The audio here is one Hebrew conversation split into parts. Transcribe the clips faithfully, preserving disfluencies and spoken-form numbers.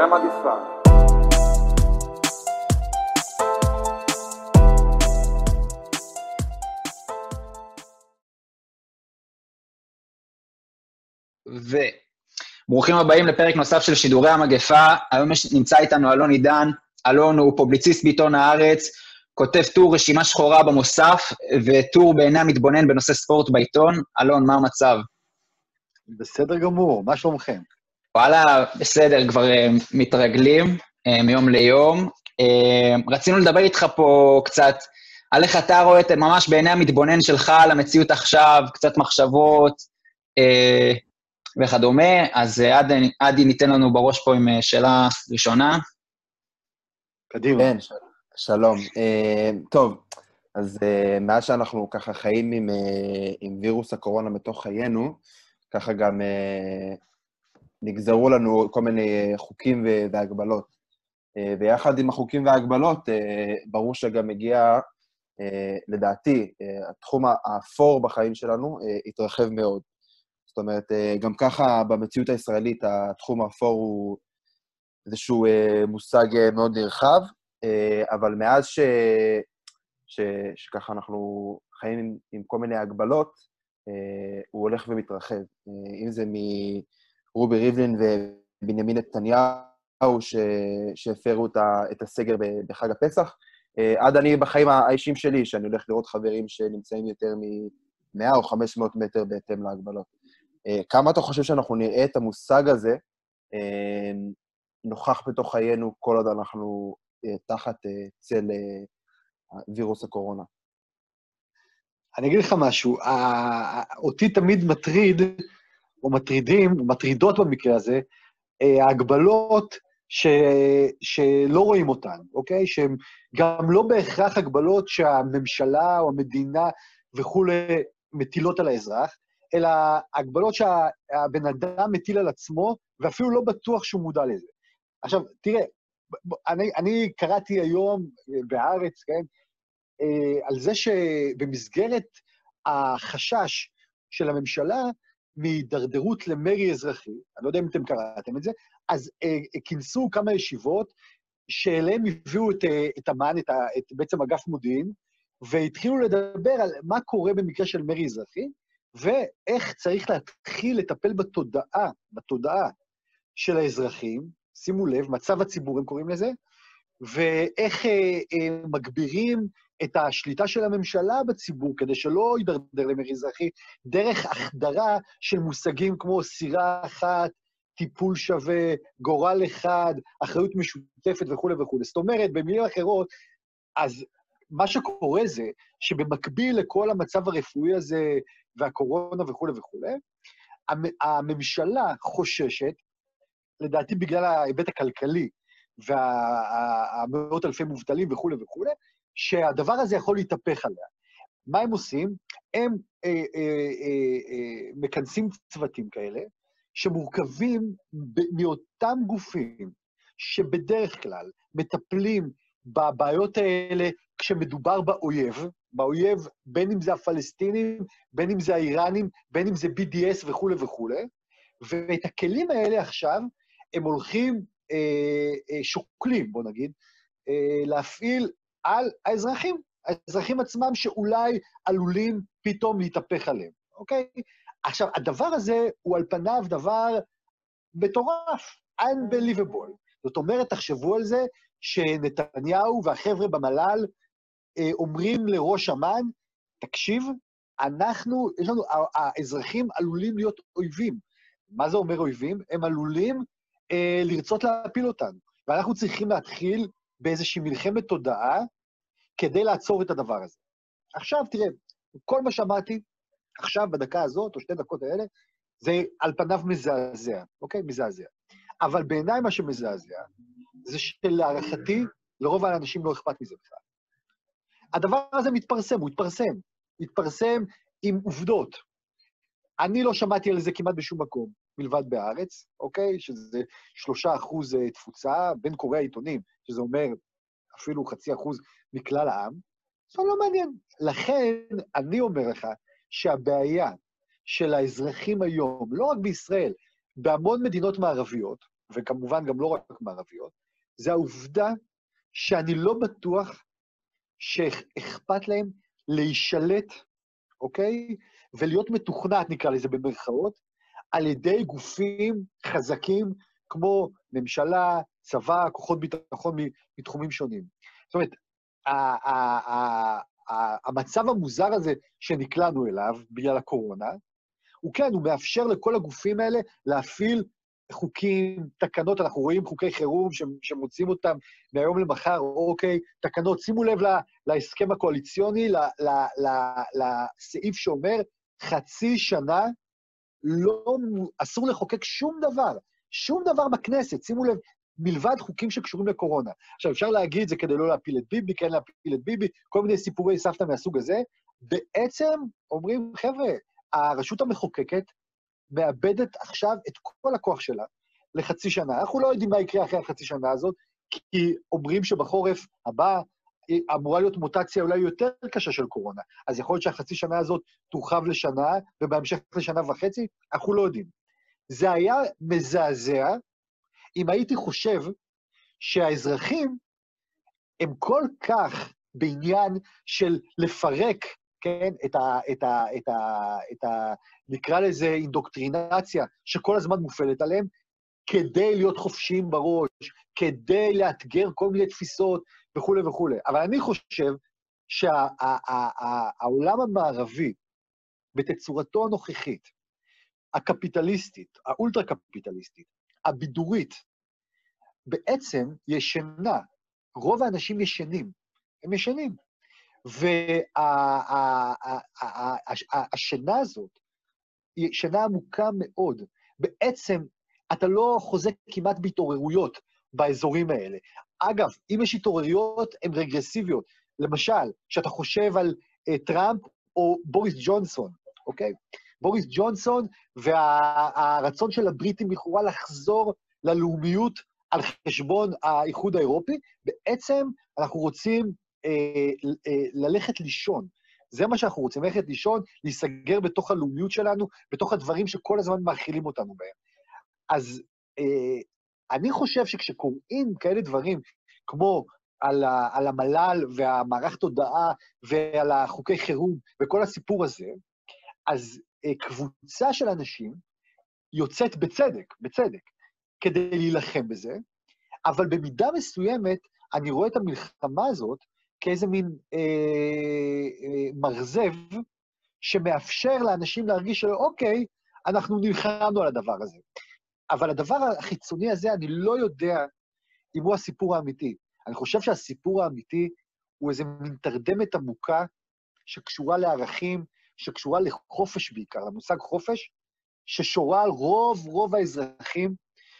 המגפה. וברוכים הבאים לפרק נוסף של שידורי המגפה. היום נמצא איתנו אלון עידן. אלון הוא פובליציסט בעיתון הארץ, כותב טור רשימה שחורה במוסף, וטור בעיני המתבונן בנושא ספורט בעיתון. אלון, מה המצב? בסדר גמור, מה שלומכם? וואלה, בסדר, כבר uh, מתרגלים uh, מיום ליום. Uh, רצינו לדבר איתך פה קצת על איך אתה רואה את ממש בעיני המתבונן שלך על המציאות עכשיו, קצת מחשבות uh, וכדומה. אז uh, עדי, עדי ניתן לנו בראש פה עם uh, שאלה ראשונה. קדימה. כן, ש... שלום. Uh, טוב, אז uh, מאז שאנחנו ככה חיים עם, uh, עם וירוס הקורונה בתוך חיינו, ככה גם uh, נגזרו לנו כל מיני חוקים והגבלות. Uh, ויחד עם החוקים וההגבלות, uh, ברור שגם מגיע, uh, לדעתי, uh, התחום האפור בחיים שלנו uh, התרחב מאוד. זאת אומרת, uh, גם ככה במציאות הישראלית, התחום האפור הוא איזשהו uh, מושג uh, מאוד נרחב, אבל מאז ש... ש... שככה אנחנו חיים עם, עם כל מיני הגבלות, הוא הולך ומתרחב. אם זה מרובי ריבלין ובנימין נתניהו, ש... שהפרו את, ה... את הסגר בחג הפסח, עד אני בחיים האישיים שלי, שאני הולך לראות חברים שנמצאים יותר מ-מאה או חמש מאות מטר בהתאם להגבלות. כמה אתה חושב שאנחנו נראה את המושג הזה נוכח בתוך חיינו כל עוד אנחנו תחת צל וירוס הקורונה? אני אגיד לך משהו, אותי תמיד מטריד, או מטרידים, מטרידות במקרה הזה, ההגבלות ש... שלא רואים אותן, אוקיי? שהן גם לא בהכרח הגבלות שהממשלה או המדינה וכו' מטילות על האזרח, אלא הגבלות שהבן אדם מטיל על עצמו, ואפילו לא בטוח שהוא מודע לזה. עכשיו, תראה, אני, אני קראתי היום בארץ, כן, על זה שבמסגרת החשש של הממשלה מהידרדרות למרי אזרחי, אני לא יודע אם אתם קראתם את זה, אז כינסו כמה ישיבות שאליהם הביאו את, את המען, את, את בעצם אגף מודיעין, והתחילו לדבר על מה קורה במקרה של מרי אזרחי, ואיך צריך להתחיל לטפל בתודעה, בתודעה של האזרחים, שימו לב, מצב הציבור הם קוראים לזה, ואיך אה, אה, מגבירים את השליטה של הממשלה בציבור, כדי שלא יידרדר למרי אזרחי, דרך החדרה של מושגים כמו סירה אחת, טיפול שווה, גורל אחד, אחריות משותפת וכו' וכו'. זאת אומרת, במילים אחרות, אז מה שקורה זה, שבמקביל לכל המצב הרפואי הזה, והקורונה וכו' וכו', הממשלה חוששת, לדעתי בגלל ההיבט הכלכלי, והמאות אלפי מובטלים וכו' וכו', שהדבר הזה יכול להתהפך עליה. מה הם עושים? הם אה, אה, אה, אה, מכנסים צוותים כאלה, שמורכבים מאותם גופים, שבדרך כלל מטפלים בבעיות האלה, כשמדובר באויב, באויב בין אם זה הפלסטינים, בין אם זה האיראנים, בין אם זה בי די אס וכו' וכו', ואת הכלים האלה עכשיו, הם הולכים, אה, אה, שוקלים, בוא נגיד, אה, להפעיל על האזרחים, האזרחים עצמם שאולי עלולים פתאום להתהפך עליהם, אוקיי? עכשיו, הדבר הזה הוא על פניו דבר מטורף, unbelievable. זאת אומרת, תחשבו על זה, שנתניהו והחבר'ה במל"ל אה, אומרים לראש אמ"ן, תקשיב, אנחנו, יש לנו, האזרחים עלולים להיות אויבים. מה זה אומר אויבים? הם עלולים אה, לרצות להפיל אותנו. ואנחנו צריכים להתחיל באיזושהי מלחמת תודעה, כדי לעצור את הדבר הזה. עכשיו, תראה, כל מה שאמרתי, עכשיו, בדקה הזאת, או שתי דקות האלה, זה על פניו מזעזע, אוקיי? מזעזע. אבל בעיניי מה שמזעזע, זה שלהערכתי, לרוב האנשים לא אכפת מזה בכלל. הדבר הזה מתפרסם, הוא התפרסם. התפרסם עם עובדות. אני לא שמעתי על זה כמעט בשום מקום, מלבד בארץ, אוקיי? שזה שלושה אחוז תפוצה בין קוראי העיתונים, שזה אומר אפילו חצי אחוז מכלל העם. זה לא מעניין. לכן, אני אומר לך שהבעיה של האזרחים היום, לא רק בישראל, בהמון מדינות מערביות, וכמובן גם לא רק מערביות, זה העובדה שאני לא בטוח שאכפת להם להישלט, אוקיי? ולהיות מתוכנת, נקרא לזה במרכאות, על ידי גופים חזקים כמו ממשלה, צבא, כוחות ביטחון מתחומים שונים. זאת אומרת, המצב המוזר הזה שנקלענו אליו בגלל הקורונה, הוא כן, הוא מאפשר לכל הגופים האלה להפעיל חוקים, תקנות, אנחנו רואים חוקי חירום שמוצאים אותם מהיום למחר, אוקיי, תקנות, שימו לב להסכם הקואליציוני, לסעיף שאומר, חצי שנה, לא, אסור לחוקק שום דבר, שום דבר בכנסת, שימו לב, מלבד חוקים שקשורים לקורונה. עכשיו, אפשר להגיד, זה כדי לא להפיל את ביבי, כן להפיל את ביבי, כל מיני סיפורי סבתא מהסוג הזה, בעצם אומרים, חבר'ה, הרשות המחוקקת מאבדת עכשיו את כל הכוח שלה לחצי שנה. אנחנו לא יודעים מה יקרה אחרי החצי שנה הזאת, כי אומרים שבחורף הבא אמורה להיות מוטציה אולי יותר קשה של קורונה. אז יכול להיות שהחצי שנה הזאת תורחב לשנה, ובהמשך לשנה וחצי, אנחנו לא יודעים. זה היה מזעזע, אם הייתי חושב שהאזרחים הם כל כך בעניין של לפרק, כן, את ה, את ה, את ה, את ה, נקרא לזה אינדוקטרינציה שכל הזמן מופעלת עליהם, כדי להיות חופשיים בראש, כדי לאתגר כל מיני תפיסות וכו' וכו'. אבל אני חושב שהעולם המערבי, בתצורתו הנוכחית, הקפיטליסטית, האולטרה-קפיטליסטית, הבידורית, בעצם ישנה. רוב האנשים ישנים, הם ישנים. והשינה הזאת היא שינה עמוקה מאוד. בעצם אתה לא חוזק כמעט בהתעוררויות באזורים האלה. אגב, אם יש התעוררויות, הן רגרסיביות. למשל, כשאתה חושב על uh, טראמפ או בוריס ג'ונסון, אוקיי? בוריס ג'ונסון והרצון של הבריטים לכאורה לחזור ללאומיות על חשבון האיחוד האירופי, בעצם אנחנו רוצים אה, אה, ללכת לישון. זה מה שאנחנו רוצים, ללכת לישון, להיסגר בתוך הלאומיות שלנו, בתוך הדברים שכל הזמן מאכילים אותנו בהם. אז אה, אני חושב שכשקוראים כאלה דברים, כמו על, ה, על המל"ל והמערך תודעה ועל החוקי חירום וכל הסיפור הזה, אז אה, קבוצה של אנשים יוצאת בצדק, בצדק, כדי להילחם בזה, אבל במידה מסוימת אני רואה את המלחמה הזאת כאיזה מין אה, אה, מרזב שמאפשר לאנשים להרגיש שאוקיי, אנחנו נלחמנו על הדבר הזה. אבל הדבר החיצוני הזה, אני לא יודע אם הוא הסיפור האמיתי. אני חושב שהסיפור האמיתי הוא איזה מין תרדמת עמוקה שקשורה לערכים, שקשורה לחופש בעיקר, למושג חופש, ששורה על רוב רוב האזרחים,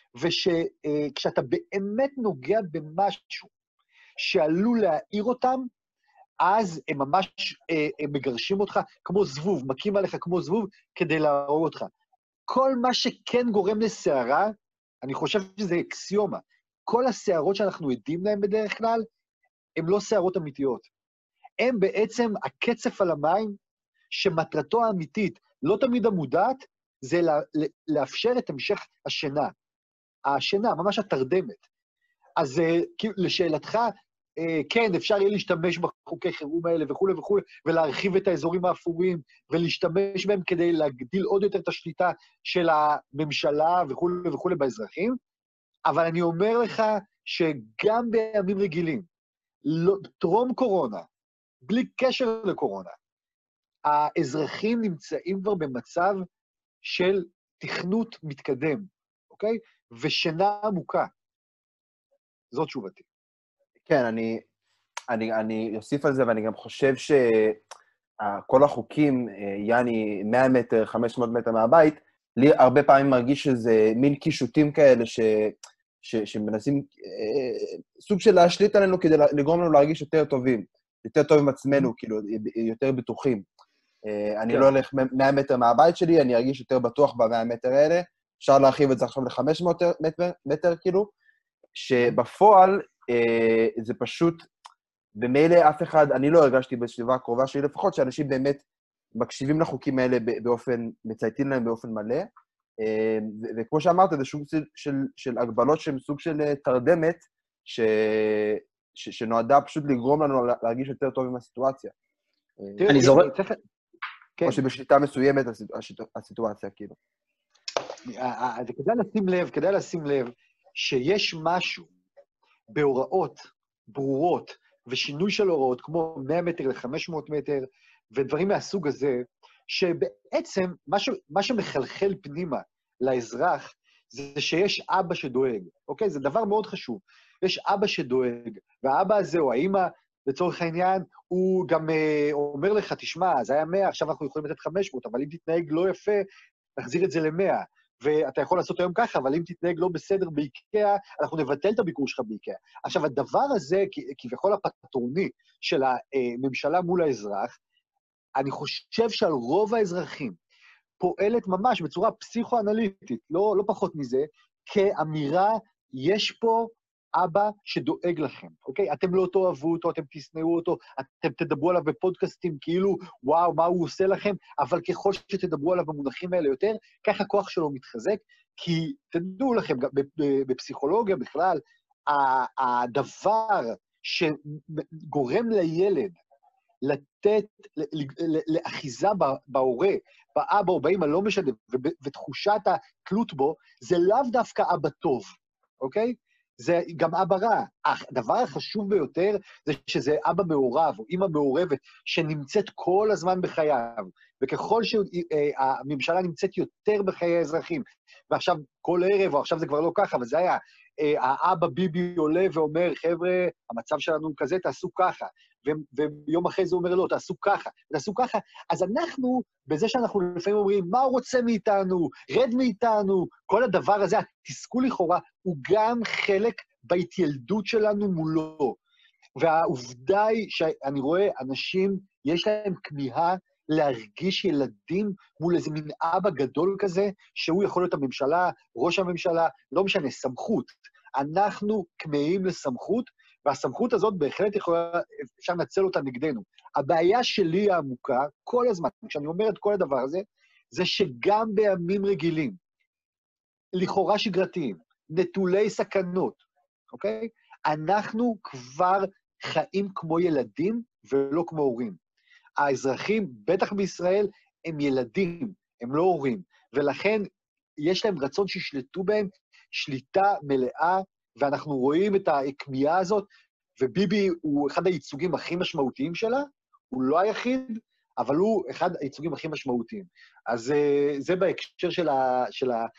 וכשאתה באמת נוגע במשהו שעלול להעיר אותם, אז הם ממש הם מגרשים אותך כמו זבוב, מכים עליך כמו זבוב כדי להרוג אותך. כל מה שכן גורם לסערה, אני חושב שזה אקסיומה. כל הסערות שאנחנו עדים להם בדרך כלל, הן לא סערות אמיתיות. הם בעצם הקצף על המים, שמטרתו האמיתית, לא תמיד המודעת, זה לאפשר את המשך השינה. השינה, ממש התרדמת. אז לשאלתך, כן, אפשר יהיה להשתמש בחוקי חירום האלה וכו' וכו', ולהרחיב את האזורים האפורים, ולהשתמש בהם כדי להגדיל עוד יותר את השליטה של הממשלה וכו' וכו' באזרחים, אבל אני אומר לך שגם בימים רגילים, טרום קורונה, בלי קשר לקורונה, האזרחים נמצאים כבר במצב של תכנות מתקדם, אוקיי? ושינה עמוקה. זאת תשובתי. כן, אני, אני, אני אוסיף על זה, ואני גם חושב שכל החוקים, יעני מאה מטר, חמש מאות מטר מהבית, לי הרבה פעמים מרגיש שזה מין קישוטים כאלה ש, ש, שמנסים סוג של להשליט עלינו כדי לגרום לנו להרגיש יותר טובים, יותר טוב עם עצמנו, כאילו, יותר בטוחים. אני לא הולך מאה מטר מהבית שלי, אני ארגיש יותר בטוח ב-מאה מטר האלה, אפשר להרחיב את זה עכשיו ל-חמש מאות מטר, מטר, כאילו, שבפועל זה פשוט, במילא אף אחד, אני לא הרגשתי בסביבה הקרובה שלי, לפחות שאנשים באמת מקשיבים לחוקים האלה באופן, מצייתים להם באופן מלא, וכמו שאמרת, זה סוג של הגבלות שהן סוג של תרדמת, שנועדה פשוט לגרום לנו להרגיש יותר טוב עם הסיטואציה. אני זורק... או שבשליטה מסוימת הסיטואציה, כאילו. זה כדאי לשים לב, כדאי לשים לב, שיש משהו בהוראות ברורות, ושינוי של הוראות, כמו מאה מטר ל-חמש מאות מטר, ודברים מהסוג הזה, שבעצם מה, ש... מה שמחלחל פנימה לאזרח, זה שיש אבא שדואג, אוקיי? זה דבר מאוד חשוב. יש אבא שדואג, והאבא הזה, או האמא, לצורך העניין, הוא גם אה, אומר לך, תשמע, זה היה מאה, עכשיו אנחנו יכולים לתת חמש מאות, אבל אם תתנהג לא יפה, נחזיר את זה ל-מאה. ואתה יכול לעשות היום ככה, אבל אם תתנהג לא בסדר באיקאה, אנחנו נבטל את הביקור שלך באיקאה. עכשיו, הדבר הזה, כביכול הפטרוני של הממשלה מול האזרח, אני חושב שעל רוב האזרחים פועלת ממש בצורה פסיכואנליטית, לא, לא פחות מזה, כאמירה, יש פה אבא שדואג לכם, אוקיי? אתם לא תאהבו אותו, אתם תשנאו אותו, אתם תדברו עליו בפודקאסטים כאילו, וואו, מה הוא עושה לכם, אבל ככל שתדברו עליו במונחים האלה יותר, ככה הכוח שלו מתחזק, כי תדעו לכם, בפסיכולוגיה בכלל, הדבר שגורם לילד לתת, לאחיזה בהורה, באבא או באמא, לא משנה, ותחושת התלות בו, זה לאו דווקא אבא טוב, אוקיי? זה גם אבא רע. הדבר החשוב ביותר זה שזה אבא מעורב, או אמא מעורבת, שנמצאת כל הזמן בחייו, וככל שהממשלה נמצאת יותר בחיי האזרחים, ועכשיו כל ערב, או עכשיו זה כבר לא ככה, אבל זה היה, האבא ביבי עולה ואומר, חבר'ה, המצב שלנו הוא כזה, תעשו ככה, ויום אחרי זה אומר לו, תעשו ככה, תעשו ככה, אז אנחנו, בזה שאנחנו לפעמים אומרים, מה הוא רוצה מאיתנו, רד מאיתנו, כל הדבר הזה, התסכול לכאורה, הוא גם חלק בהתילדות שלנו מולו. והעובדה היא שאני רואה אנשים, יש להם כמיהה להרגיש ילדים מול איזה מין אבא גדול כזה, שהוא יכול להיות הממשלה, ראש הממשלה, לא משנה, סמכות. אנחנו כמהים לסמכות, והסמכות הזאת בהחלט יכולה, אפשר לנצל אותה נגדנו. הבעיה שלי העמוקה, כל הזמן, כשאני אומר את כל הדבר הזה, זה שגם בימים רגילים, לכאורה שגרתיים, נטולי סכנות, אוקיי? אנחנו כבר חיים כמו ילדים ולא כמו הורים. האזרחים, בטח בישראל, הם ילדים, הם לא הורים, ולכן יש להם רצון שישלטו בהם שליטה מלאה, ואנחנו רואים את הכמיהה הזאת, וביבי הוא אחד הייצוגים הכי משמעותיים שלה, הוא לא היחיד, אבל הוא אחד הייצוגים הכי משמעותיים. אז זה בהקשר של, ה, של ה,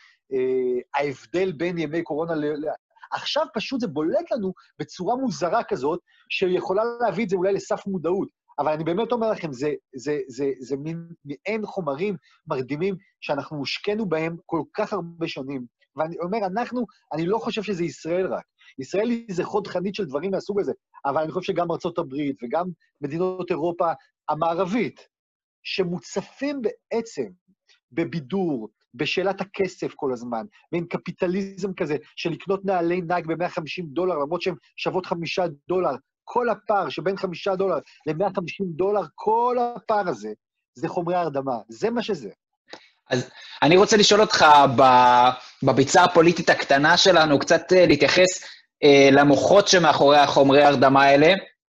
ההבדל בין ימי קורונה ל... עכשיו פשוט זה בולט לנו בצורה מוזרה כזאת, שיכולה להביא את זה אולי לסף מודעות, אבל אני באמת אומר לכם, זה, זה, זה, זה מין, מעין חומרים מרדימים שאנחנו מושקנו בהם כל כך הרבה שנים, ואני אומר, אנחנו, אני לא חושב שזה ישראל רק. ישראל היא זה חוד חנית של דברים מהסוג הזה, אבל אני חושב שגם ארצות הברית וגם מדינות אירופה המערבית, שמוצפים בעצם בבידור, בשאלת הכסף כל הזמן, מין קפיטליזם כזה, של לקנות נעלי נהג ב-מאה וחמישים דולר, למרות שהן שוות חמישה דולר, כל הפער שבין חמישה דולר ל-מאה וחמישים דולר, כל הפער הזה, זה חומרי הרדמה, זה מה שזה. אז אני רוצה לשאול אותך, בביצה הפוליטית הקטנה שלנו, קצת להתייחס אה, למוחות שמאחורי החומרי הרדמה האלה,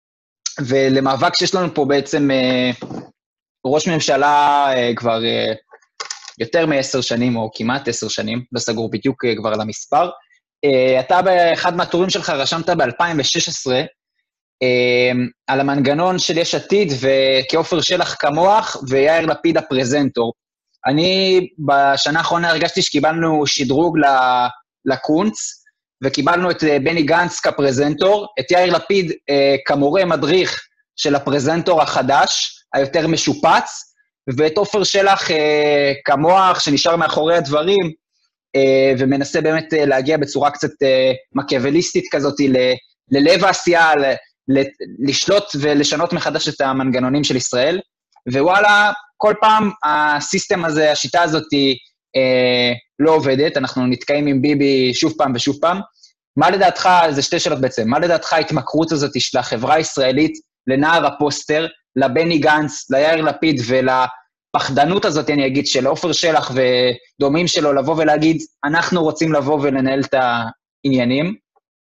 ולמאבק שיש לנו פה בעצם אה, ראש ממשלה אה, כבר אה, יותר מעשר שנים, או כמעט עשר שנים, לא סגור בדיוק אה, כבר על המספר. אה, אתה באחד מהטורים שלך רשמת ב-אלפיים ושש עשרה, אה, על המנגנון של יש עתיד, וכעופר שלח כמוח, ויאיר לפיד הפרזנטור. אני בשנה האחרונה הרגשתי שקיבלנו שדרוג לקונץ, וקיבלנו את בני גנץ כפרזנטור, את יאיר לפיד אה, כמורה מדריך של הפרזנטור החדש, היותר משופץ, ואת עופר שלח אה, כמוח שנשאר מאחורי הדברים, אה, ומנסה באמת אה, להגיע בצורה קצת אה, מקיאווליסטית כזאת ל, ללב העשייה, ל, ל, לשלוט ולשנות מחדש את המנגנונים של ישראל, ווואלה, כל פעם הסיסטם הזה, השיטה הזאת היא אה, לא עובדת, אנחנו נתקעים עם ביבי שוב פעם ושוב פעם. מה לדעתך, זה שתי שאלות בעצם, מה לדעתך ההתמכרות הזאת של החברה הישראלית לנער הפוסטר, לבני גנץ, ליאיר לפיד ולפרטנר הפחדנות הזאת, אני אגיד, של עופר שלח ודומים שלו, לבוא ולהגיד, אנחנו רוצים לבוא ולנהל את העניינים,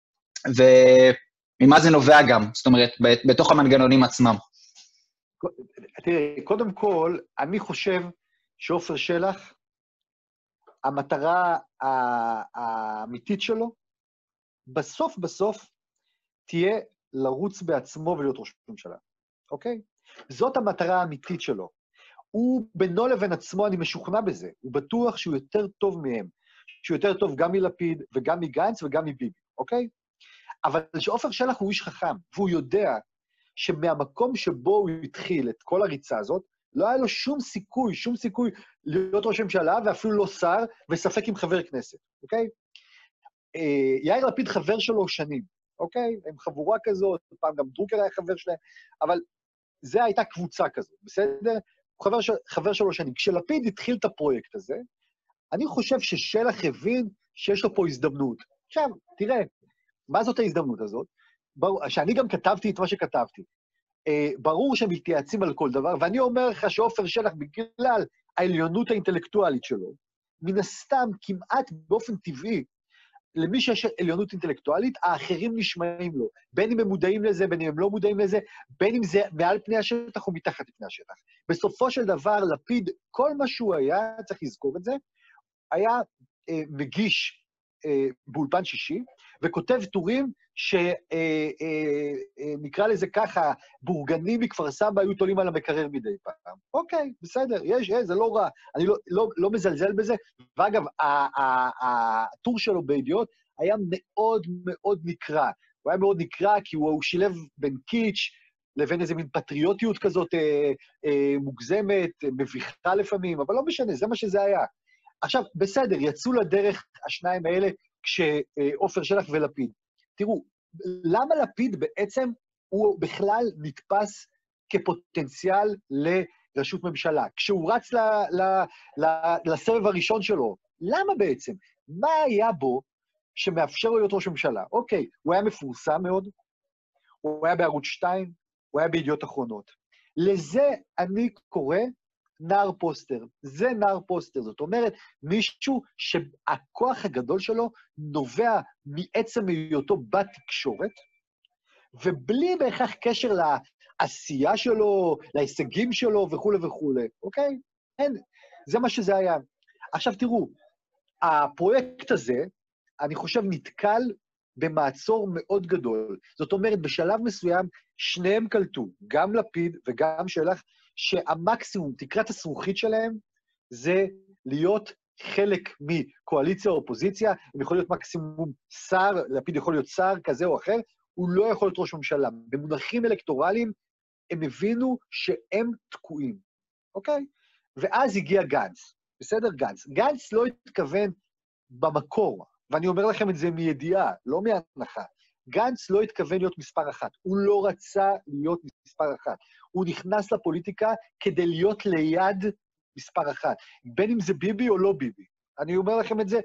וממה זה נובע גם, זאת אומרת, בתוך המנגנונים עצמם. תראה, קודם כל, אני חושב שעופר שלח, המטרה האמיתית שלו, בסוף בסוף תהיה לרוץ בעצמו ולהיות ראש ממשלה, אוקיי? זאת המטרה האמיתית שלו. הוא בינו לבין עצמו, אני משוכנע בזה, הוא בטוח שהוא יותר טוב מהם, שהוא יותר טוב גם מלפיד וגם מגנץ וגם מביבי, אוקיי? אבל שעופר שלח הוא איש חכם, והוא יודע שמהמקום שבו הוא התחיל את כל הריצה הזאת, לא היה לו שום סיכוי, שום סיכוי להיות ראש ממשלה, ואפילו לא שר, וספק עם חבר כנסת, אוקיי? יאיר לפיד חבר שלו שנים, אוקיי? הם חבורה כזאת, פעם גם דרוקר היה חבר שלהם, אבל זה הייתה קבוצה כזאת, בסדר? הוא חבר, של, חבר שלו שנים. כשלפיד התחיל את הפרויקט הזה, אני חושב ששלח הבין שיש לו פה הזדמנות. עכשיו, תראה, מה זאת ההזדמנות הזאת? ברור, שאני גם כתבתי את מה שכתבתי. אה, ברור שהם מתייעצים על כל דבר, ואני אומר לך שעופר שלח, בגלל העליונות האינטלקטואלית שלו, מן הסתם, כמעט באופן טבעי, למי שיש עליונות אינטלקטואלית, האחרים נשמעים לו. בין אם הם מודעים לזה, בין אם הם לא מודעים לזה, בין אם זה מעל פני השטח או מתחת לפני השטח. בסופו של דבר, לפיד, כל מה שהוא היה, צריך לזכור את זה, היה אה, מגיש אה, באולפן שישי, וכותב טורים שנקרא לזה ככה, בורגנים מכפר סבא היו תולים על המקרר מדי פעם. אוקיי, בסדר, יש, יש, זה לא רע, אני לא, לא, לא מזלזל בזה, ואגב, הטור שלו בידיעות היה מאוד מאוד נקרא, הוא היה מאוד נקרא כי הוא, הוא שילב בין קיץ' לבין איזה מין פטריוטיות כזאת אה, אה, מוגזמת, מביכה לפעמים, אבל לא משנה, זה מה שזה היה. עכשיו, בסדר, יצאו לדרך השניים האלה כשעופר שלח ולפיד. תראו, למה לפיד בעצם הוא בכלל נתפס כפוטנציאל לראשות ממשלה? כשהוא רץ ל, ל, ל, לסבב הראשון שלו, למה בעצם? מה היה בו שמאפשר לו להיות ראש ממשלה? אוקיי, הוא היה מפורסם מאוד, הוא היה בערוץ שתיים, הוא היה בידיעות אחרונות. לזה אני קורא נער פוסטר. זה נער פוסטר. זאת אומרת, מישהו שהכוח הגדול שלו נובע מעצם היותו בתקשורת, ובלי בהכרח קשר לעשייה שלו, להישגים שלו וכו' וכו'. אוקיי? אין. זה מה שזה היה. עכשיו תראו, הפרויקט הזה, אני חושב, נתקל במעצור מאוד גדול. זאת אומרת, בשלב מסוים, שניהם קלטו, גם לפיד וגם שלח, שהמקסימום, תקרת הזכוכית שלהם, זה להיות חלק מקואליציה או אופוזיציה, הם יכולים להיות מקסימום שר, לפיד יכול להיות שר כזה או אחר, הוא לא יכול להיות ראש ממשלה. במונחים אלקטורליים, הם הבינו שהם תקועים, אוקיי? ואז הגיע גנץ, בסדר? גנץ. גנץ לא התכוון במקור, ואני אומר לכם את זה מידיעה, לא מהנחה. גנץ לא התכוון להיות מספר אחת, הוא לא רצה להיות מספר אחת. הוא נכנס לפוליטיקה כדי להיות ליד מספר אחת, בין אם זה ביבי או לא ביבי. אני אומר לכם את זה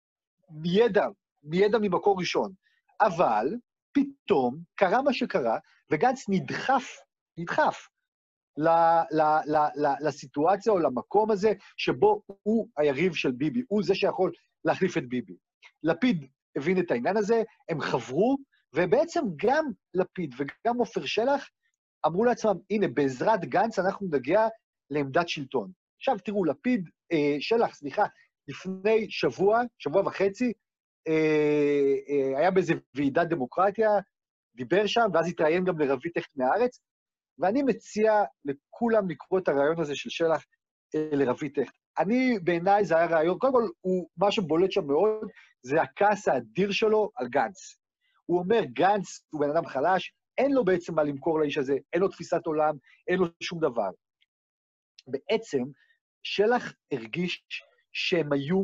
מידע, מידע ממקור ראשון. אבל פתאום קרה מה שקרה, וגנץ נדחף, נדחף ל, ל, ל, ל, לסיטואציה או למקום הזה, שבו הוא היריב של ביבי, הוא זה שיכול להחליף את ביבי. לפיד הבין את העניין הזה, הם חברו, ובעצם גם לפיד וגם עופר שלח אמרו לעצמם, הנה, בעזרת גנץ אנחנו נגיע לעמדת שלטון. עכשיו תראו, לפיד, אה, שלח, סליחה, לפני שבוע, שבוע וחצי, אה, אה, היה באיזו ועידת דמוקרטיה, דיבר שם, ואז התראיין גם לרבית הכט מהארץ, ואני מציע לכולם לקרוא את הרעיון הזה של שלח אה, לרבית הכט. אני, בעיניי, זה היה רעיון, קודם כל, הוא, מה שבולט שם מאוד, זה הכעס האדיר שלו על גנץ. הוא אומר, גנץ הוא בן אדם חלש, אין לו בעצם מה למכור לאיש הזה, אין לו תפיסת עולם, אין לו שום דבר. בעצם, שלח הרגיש שהם היו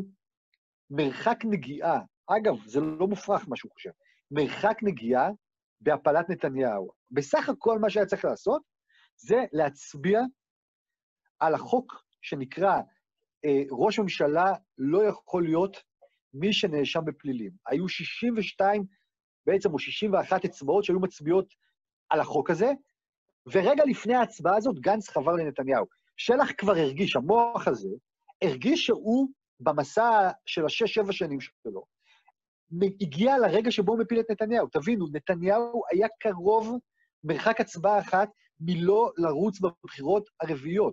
מרחק נגיעה, אגב, זה לא מופרך מה שהוא חושב, מרחק נגיעה בהפלת נתניהו. בסך הכל מה שהיה צריך לעשות, זה להצביע על החוק שנקרא, אה, ראש ממשלה לא יכול להיות מי שנאשם בפלילים. היו שישים ושתיים, בעצם, או שישים ואחת אצבעות שהיו מצביעות על החוק הזה, ורגע לפני ההצבעה הזאת, גנץ חבר לנתניהו. שלח כבר הרגיש, המוח הזה, הרגיש שהוא במסע של השש, שבע שנים שלו, הגיע לרגע שבו הוא מפיל את נתניהו. תבינו, נתניהו היה קרוב, מרחק הצבעה אחת, מלא לרוץ בבחירות הרביעיות.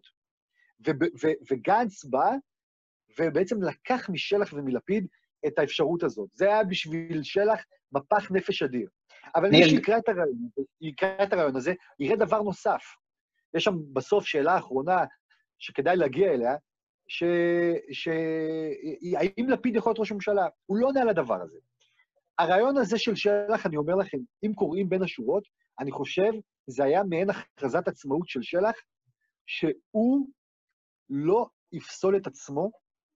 וגנץ בא, ובעצם לקח משלח ומלפיד את האפשרות הזאת. זה היה בשביל שלח מפח נפש אדיר. אבל מי שיקרא את הרעיון, יקרא את הרעיון הזה, יראה דבר נוסף. יש שם בסוף שאלה האחרונה, שכדאי להגיע אליה, ש... ש... האם לפיד יכול להיות ראש ממשלה? הוא לא עונה על הדבר הזה. הרעיון הזה של שלח, אני אומר לכם, אם קוראים בין השורות, אני חושב, זה היה מעין הכרזת עצמאות של שלח, שהוא לא יפסול את עצמו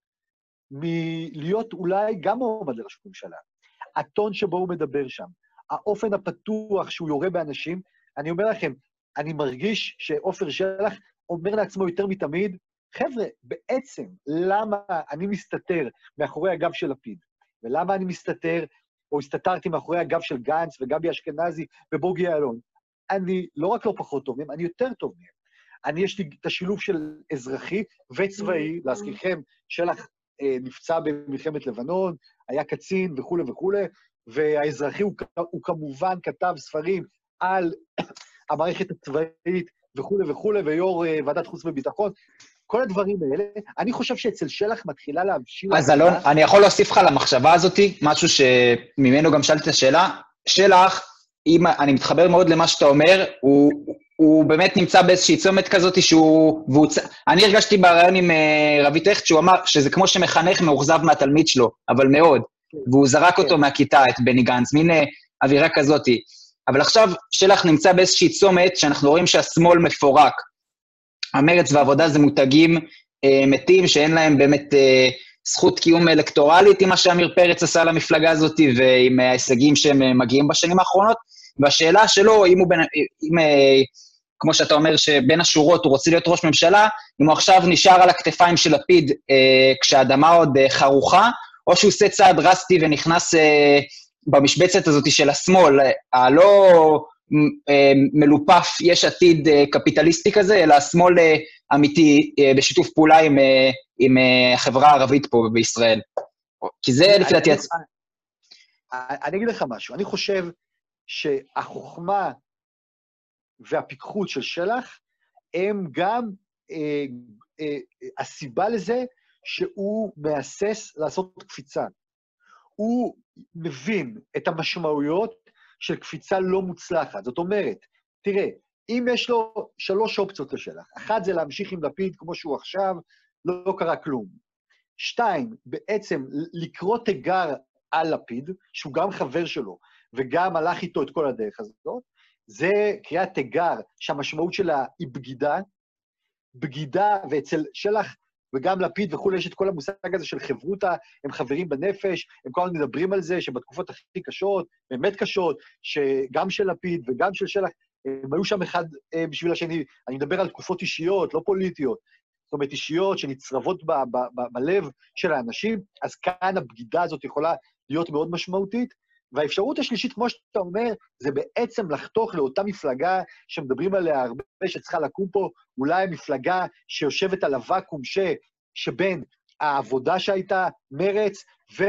מלהיות אולי גם מועמד לראשות ממשלה. הטון שבו הוא מדבר שם, האופן הפתוח שהוא יורה באנשים, אני אומר לכם, אני מרגיש שעופר שלח אומר לעצמו יותר מתמיד, חבר'ה, בעצם, למה אני מסתתר מאחורי הגב של לפיד? ולמה אני מסתתר, או הסתתרתי מאחורי הגב של גנץ וגבי אשכנזי ובוגי יעלון? אני לא רק לא פחות טוב מהם, אני יותר טוב מהם. אני, יש לי את השילוב של אזרחי וצבאי, להזכירכם, שלח אה, נפצע במלחמת לבנון, היה קצין וכו' וכו', והאזרחי הוא, הוא כמובן כתב ספרים על המערכת הצבאית וכו' וכו', ויו"ר אה, ועדת חוץ וביטחון, כל הדברים האלה, אני חושב שאצל שלח מתחילה להבשיל... אז אלון, אני יכול להוסיף לך למחשבה הזאת, משהו שממנו גם שאלתי את השאלה, שלח, אם אני מתחבר מאוד למה שאתה אומר, הוא, הוא באמת נמצא באיזושהי צומת כזאת שהוא... והוא, אני הרגשתי ברעיון עם רבי טכט, שהוא אמר שזה כמו שמחנך מאוכזב מהתלמיד שלו, אבל מאוד, והוא זרק אותו מהכיתה, את בני גנץ, מין אווירה כזאת. אבל עכשיו שלח נמצא באיזושהי צומת, שאנחנו רואים שהשמאל מפורק, המרץ והעבודה זה מותגים אה, מתים, שאין להם באמת אה, זכות קיום אלקטורלית, עם מה שאמיר פרץ עשה למפלגה הזאת, ועם ההישגים שהם אה, מגיעים בשנים האחרונות, והשאלה שלו, אם הוא, בין, אם, אה, כמו שאתה אומר, שבין השורות הוא רוצה להיות ראש ממשלה, אם הוא עכשיו נשאר על הכתפיים של לפיד, אה, כשהאדמה עוד אה, חרוכה, או שהוא עושה צעד דרסטי ונכנס אה, במשבצת הזאת של השמאל, הלא... מלופף, יש עתיד קפיטליסטי כזה, אלא השמאל אמיתי בשיתוף פעולה עם, עם החברה הערבית פה בישראל. כי זה לפי דעתי... אני אגיד לך משהו, אני חושב שהחוכמה והפיקחות של שלח, הם גם אה, אה, הסיבה לזה שהוא מאסס לעשות קפיצה. הוא מבין את המשמעויות של קפיצה לא מוצלחת. זאת אומרת, תראה, אם יש לו שלוש אופציות לשלח, אחת זה להמשיך עם לפיד כמו שהוא עכשיו, לא, לא קרה כלום. שתיים, בעצם לקרוא תיגר על לפיד, שהוא גם חבר שלו, וגם הלך איתו את כל הדרך הזאת, זה קריאת תיגר שהמשמעות שלה היא בגידה, בגידה, ואצל שלח וגם לפיד וכו', יש את כל המושג הזה של חברותה, הם חברים בנפש, הם כל הזמן מדברים על זה, שבתקופות הכי קשות, באמת קשות, שגם של לפיד וגם של שלח, הם היו שם אחד בשביל השני, אני מדבר על תקופות אישיות, לא פוליטיות, זאת אומרת אישיות שנצרבות ב- ב- ב- בלב של האנשים, אז כאן הבגידה הזאת יכולה להיות מאוד משמעותית, והאפשרות השלישית, כמו שאתה אומר, זה בעצם לחתוך לאותה מפלגה שמדברים עליה הרבה, שצריכה לקום פה, אולי מפלגה שיושבת על הוואקום ש, שבין העבודה שהייתה, מרץ,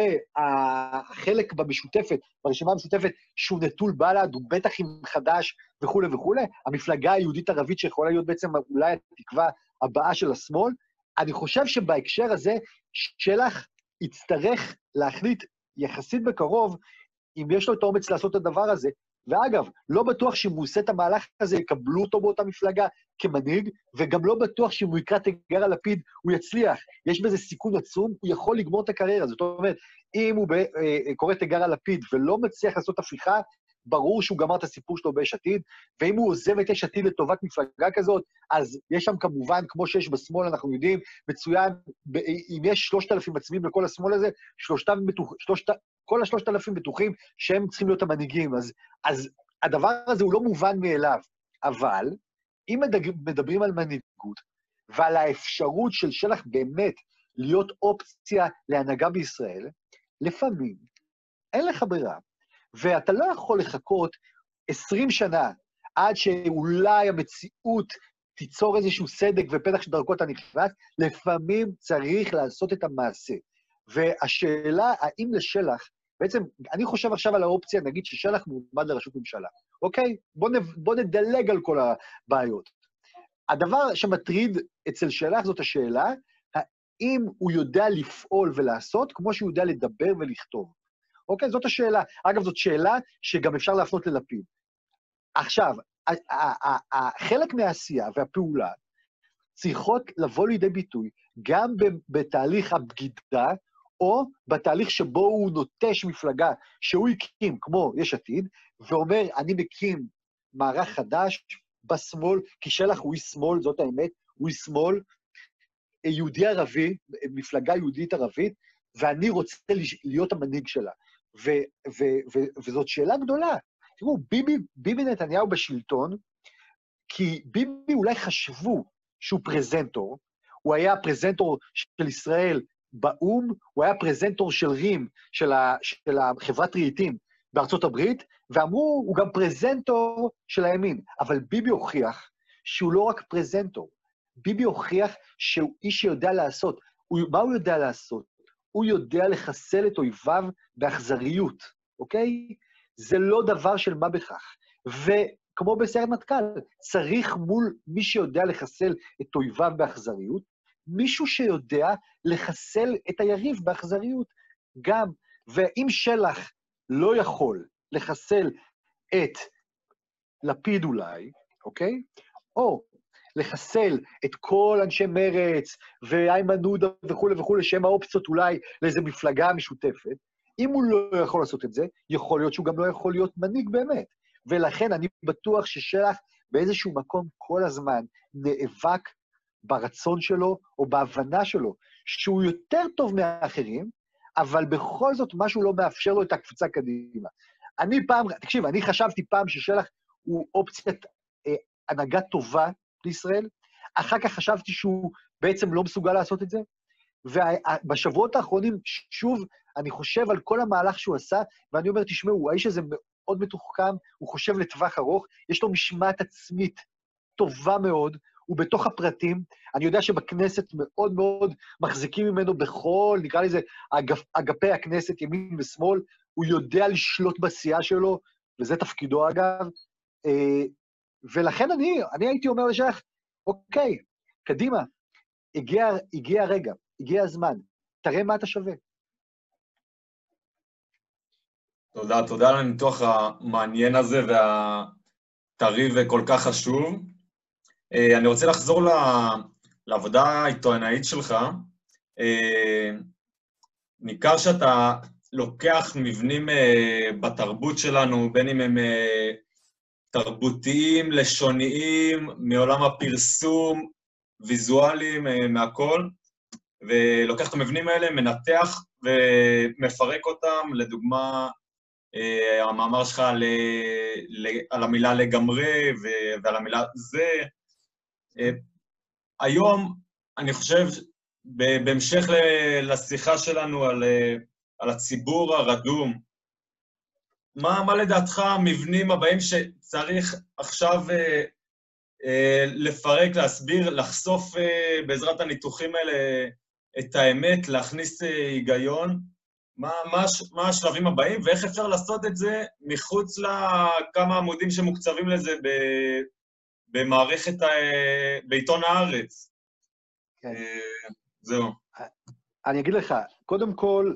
והחלק במשותפת, ברשימה המשותפת, שהוא נטול בל"ד, הוא בטח עם חדש וכו' וכו', המפלגה היהודית-ערבית שיכולה להיות בעצם אולי התקווה הבאה של השמאל, אני חושב שבהקשר הזה, שלח יצטרך להחליט יחסית בקרוב, אם יש לו את האומץ לעשות את הדבר הזה, ואגב, לא בטוח שאם הוא עושה את המהלך הזה, יקבלו אותו באותה מפלגה כמנהיג, וגם לא בטוח שאם הוא יקרא תיגר על לפיד, הוא יצליח. יש בזה סיכון עצום, הוא יכול לגמור את הקריירה. זאת אומרת, אם הוא קורא תיגר על לפיד ולא מצליח לעשות הפיכה, ברור שהוא גמר את הסיפור שלו ביש עתיד, ואם הוא עוזב את יש עתיד לטובת מפלגה כזאת, אז יש שם כמובן, כמו שיש בשמאל, אנחנו יודעים, מצוין, אם יש שלושת אלפים מצביעים לכל השמאל הזה, שלושתם בטוח, שלושת, כל השלושת אלפים בטוחים שהם צריכים להיות המנהיגים, אז, אז הדבר הזה הוא לא מובן מאליו, אבל אם מדברים על מנהיגות, ועל האפשרות של שלח באמת להיות אופציה להנהגה בישראל, לפעמים אין לך ברירה, ואתה לא יכול לחכות עשרים שנה עד שאולי המציאות תיצור איזשהו סדק ופתח שדרכו אתה נכנס, לפעמים צריך לעשות את המעשה. והשאלה, האם לשלח, בעצם, אני חושב עכשיו על האופציה, נגיד ששלח מועמד לראשות ממשלה, אוקיי? בוא, נ, בוא נדלג על כל הבעיות. הדבר שמטריד אצל שלח זאת השאלה, האם הוא יודע לפעול ולעשות, כמו שהוא יודע לדבר ולכתוב. אוקיי? זאת השאלה. אגב, זאת שאלה שגם אפשר להפנות ללפיד. עכשיו, חלק מהעשייה והפעולה צריכות לבוא לידי ביטוי גם בתהליך הבגידה, או בתהליך שבו הוא נוטש מפלגה שהוא הקים, כמו יש עתיד, ואומר, אני מקים מערך חדש בשמאל, כי שלח הוא איש שמאל, זאת האמת, הוא איש שמאל, יהודי ערבי, מפלגה יהודית ערבית, ואני רוצה להיות המנהיג שלה. ו- ו- ו- וזאת שאלה גדולה. תראו, ביבי, ביבי נתניהו בשלטון, כי ביבי אולי חשבו שהוא פרזנטור, הוא היה פרזנטור של ישראל באום, הוא היה פרזנטור של רים, של, ה- של החברת רהיטים בארצות הברית, ואמרו, הוא גם פרזנטור של הימין. אבל ביבי הוכיח שהוא לא רק פרזנטור, ביבי הוכיח שהוא איש שיודע לעשות. הוא, מה הוא יודע לעשות? הוא יודע לחסל את אויביו באכזריות, אוקיי? זה לא דבר של מה בכך. וכמו בסיירת מטכ"ל, צריך מול מי שיודע לחסל את אויביו באכזריות, מישהו שיודע לחסל את היריב באכזריות גם. ואם שלח לא יכול לחסל את לפיד אולי, אוקיי? או לחסל את כל אנשי מרץ ואיימן עודה וכו' וכו', שהם האופציות אולי לאיזו מפלגה משותפת, אם הוא לא יכול לעשות את זה, יכול להיות שהוא גם לא יכול להיות מנהיג באמת. ולכן אני בטוח ששלח באיזשהו מקום כל הזמן נאבק ברצון שלו או בהבנה שלו, שהוא יותר טוב מהאחרים, אבל בכל זאת משהו לא מאפשר לו את הקפיצה קדימה. אני פעם, תקשיב, אני חשבתי פעם ששלח הוא אופציית אה, הנהגה טובה לישראל, אחר כך חשבתי שהוא בעצם לא מסוגל לעשות את זה, ובשבועות האחרונים, שוב, אני חושב על כל המהלך שהוא עשה, ואני אומר, תשמעו, האיש הזה מאוד מתוחכם, הוא חושב לטווח ארוך, יש לו משמעת עצמית טובה מאוד, הוא בתוך הפרטים, אני יודע שבכנסת מאוד מאוד מחזיקים ממנו בכל, נקרא לזה, אגפ, אגפי הכנסת, ימין ושמאל, הוא יודע לשלוט בסיעה שלו, וזה תפקידו אגב, ולכן אני, אני הייתי אומר לשלח, אוקיי, קדימה, הגיע, הגיע הרגע, הגיע הזמן, תראה מה אתה שווה. תודה, תודה על הניתוח המעניין הזה והטרי וכל כך חשוב. אני רוצה לחזור לעבודה העיתונאית שלך. ניכר שאתה לוקח מבנים בתרבות שלנו, בין אם הם תרבותיים, לשוניים, מעולם הפרסום, ויזואליים, מהכל, ולוקח את המבנים האלה, מנתח ומפרק אותם, לדוגמה, המאמר שלך על, על המילה לגמרי ועל המילה זה. היום, אני חושב, בהמשך לשיחה שלנו על, על הציבור הרדום, מה, מה לדעתך המבנים הבאים שצריך עכשיו אה, אה, לפרק, להסביר, לחשוף אה, בעזרת הניתוחים האלה את האמת, להכניס אה, היגיון? מה, מה, מה השלבים הבאים ואיך אפשר לעשות את זה מחוץ לכמה עמודים שמוקצבים לזה ב, במערכת, אה, בעיתון הארץ? כן. אה, זהו. אני אגיד לך, קודם כל,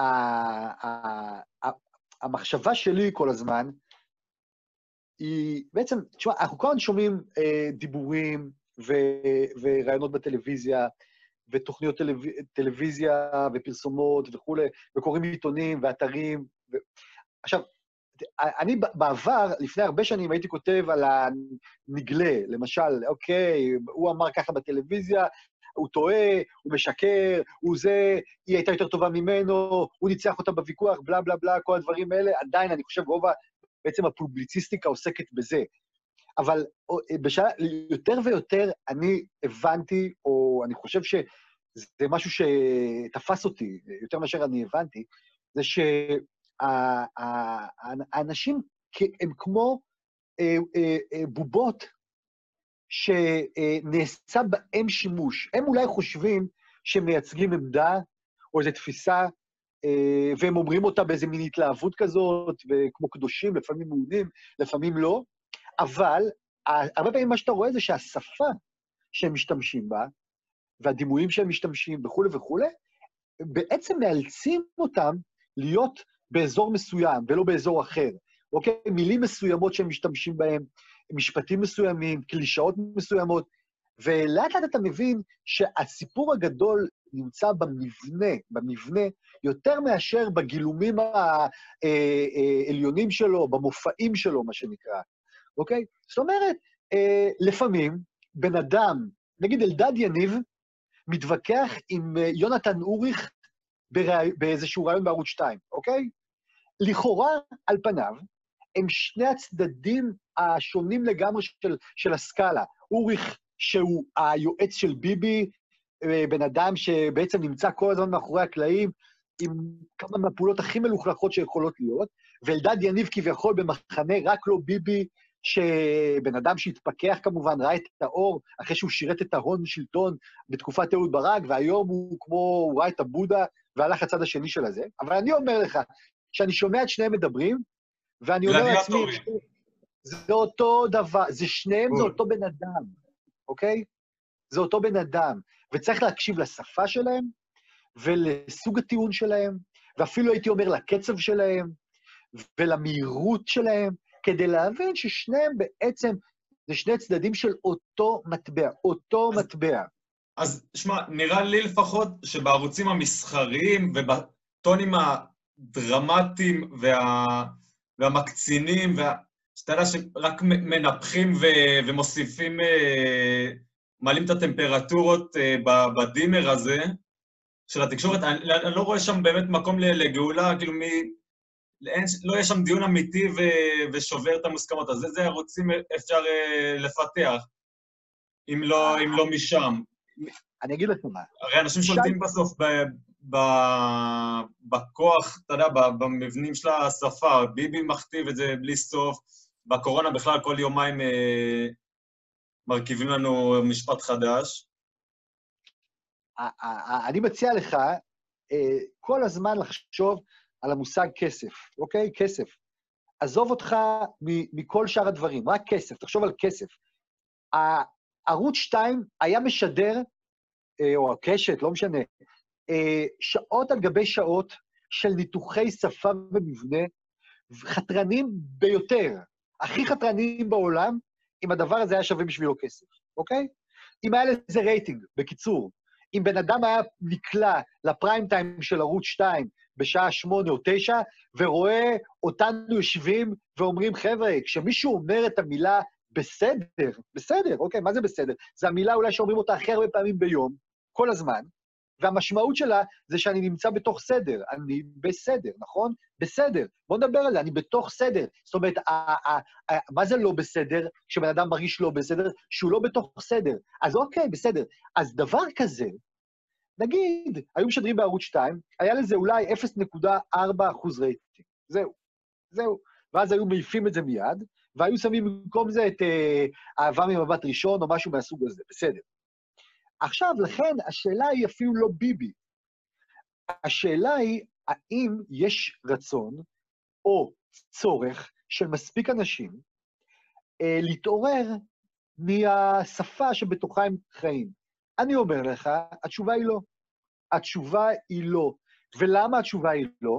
המחשבה שלי כל הזמן, היא בעצם, תשמע, אנחנו כל הזמן שומעים אה, דיבורים ו- ורעיונות בטלוויזיה, ותוכניות טלו- טלוויזיה ופרסומות וכו', וקוראים עיתונים ואתרים. ו... עכשיו, אני בעבר, לפני הרבה שנים, הייתי כותב על הנגלה, למשל, אוקיי, הוא אמר ככה בטלוויזיה, הוא טועה, הוא משקר, הוא זה, היא הייתה יותר טובה ממנו, הוא ניצח אותה בוויכוח, בלה בלה בלה, כל הדברים האלה, עדיין אני חושב רוב בעצם הפובליציסטיקה עוסקת בזה. אבל בשעה, יותר ויותר אני הבנתי, או אני חושב שזה משהו שתפס אותי, יותר מאשר אני הבנתי, זה שהאנשים הם כמו בובות שנעשה בהם שימוש. הם אולי חושבים שהם מייצגים עמדה, או איזו תפיסה, והם אומרים אותה באיזו מין התלהבות כזאת, וכמו קדושים, לפעמים מעונים, לפעמים לא, אבל הרבה פעמים מה שאתה רואה זה שהשפה שהם משתמשים בה, והדימויים שהם משתמשים וכו' וכו', בעצם מאלצים אותם להיות באזור מסוים, ולא באזור אחר. אוקיי? מילים מסוימות שהם משתמשים בהם, משפטים מסוימים, קלישאות מסוימות, ולאט לאט אתה מבין שהסיפור הגדול נמצא במבנה, במבנה, יותר מאשר בגילומים העליונים שלו, במופעים שלו, מה שנקרא. אוקיי? זאת אומרת, לפעמים בן אדם, נגיד אלדד יניב, מתווכח עם יונתן אוריך באיזשהו רעיון בערוץ שתיים, אוקיי? לכאורה, על פניו, הם שני הצדדים השונים לגמרי של, של הסקאלה. אוריך, שהוא היועץ של ביבי, בן אדם שבעצם נמצא כל הזמן מאחורי הקלעים, עם כמה מהפעולות הכי מלוכלכות שיכולות להיות, ואלדד יניב כביכול במחנה רק לא ביבי, שבן אדם שהתפכח כמובן, ראה את האור, אחרי שהוא שירת את ההון שלטון בתקופת אהוד ברק, והיום הוא כמו, הוא ראה את הבודה, והלך לצד השני של הזה. אבל אני אומר לך, שאני שומע את שניהם מדברים, ואני אומר לעצמי, זה אותו דבר, זה שניהם, זה אותו בן אדם, אוקיי? זה אותו בן אדם, וצריך להקשיב לשפה שלהם, ולסוג הטיעון שלהם, ואפילו הייתי אומר לקצב שלהם, ולמהירות שלהם, כדי להבין ששניהם בעצם, זה שני צדדים של אותו מטבע, אותו אז, מטבע. אז, שמע, נראה לי לפחות שבערוצים המסחריים, ובטונים הדרמטיים, וה... והמקצינים, וה... שאתה יודע שרק מנפחים ו... ומוסיפים, מעלים את הטמפרטורות בדימר הזה, של התקשורת, אני, אני לא רואה שם באמת מקום לגאולה, כאילו מי... אין, לא יש שם דיון אמיתי ו, ושובר את המוסכמות, אז איזה ערוצים אפשר uh, לפתח, אם לא, אם לא משם. אני אגיד לך מה. הרי אנשים שולטים בסוף ב, ב, בכוח, אתה יודע, במבנים של השפה, ביבי מכתיב את זה בלי סוף, בקורונה בכלל כל יומיים uh, מרכיבים לנו משפט חדש. אני מציע לך uh, כל הזמן לחשוב, על המושג כסף, אוקיי? כסף. עזוב אותך מכל שאר הדברים, רק כסף, תחשוב על כסף. הערוץ שתיים היה משדר, או הקשת, לא משנה, שעות על גבי שעות של ניתוחי שפה ומבנה, חתרנים ביותר, הכי חתרניים בעולם, אם הדבר הזה היה שווה בשבילו כסף, אוקיי? אם היה לזה רייטינג, בקיצור, אם בן אדם היה נקלע לפריים טיים של ערוץ שתיים, בשעה שמונה או תשע, ורואה אותנו יושבים ואומרים, חבר'ה, כשמישהו אומר את המילה בסדר, בסדר, אוקיי, מה זה בסדר? זו המילה אולי שאומרים אותה הכי הרבה פעמים ביום, כל הזמן, והמשמעות שלה זה שאני נמצא בתוך סדר, אני בסדר, נכון? בסדר, בוא נדבר על זה, אני בתוך סדר. זאת אומרת, מה זה לא בסדר? כשבן אדם מרגיש לא בסדר, שהוא לא בתוך סדר. אז אוקיי, בסדר. אז דבר כזה, נגיד, היו משדרים בערוץ שתיים, היה לזה אולי אפס נקודה ארבע אחוז רייטינג. זהו, זהו. ואז היו מעיפים את זה מיד, והיו שמים במקום זה את אה, אהבה ממבט ראשון או משהו מהסוג הזה, בסדר. עכשיו, לכן, השאלה היא אפילו לא ביבי. השאלה היא, האם יש רצון או צורך של מספיק אנשים אה, להתעורר מהשפה שבתוכה הם חיים. אני אומר לך, התשובה היא לא. התשובה היא לא. ולמה התשובה היא לא?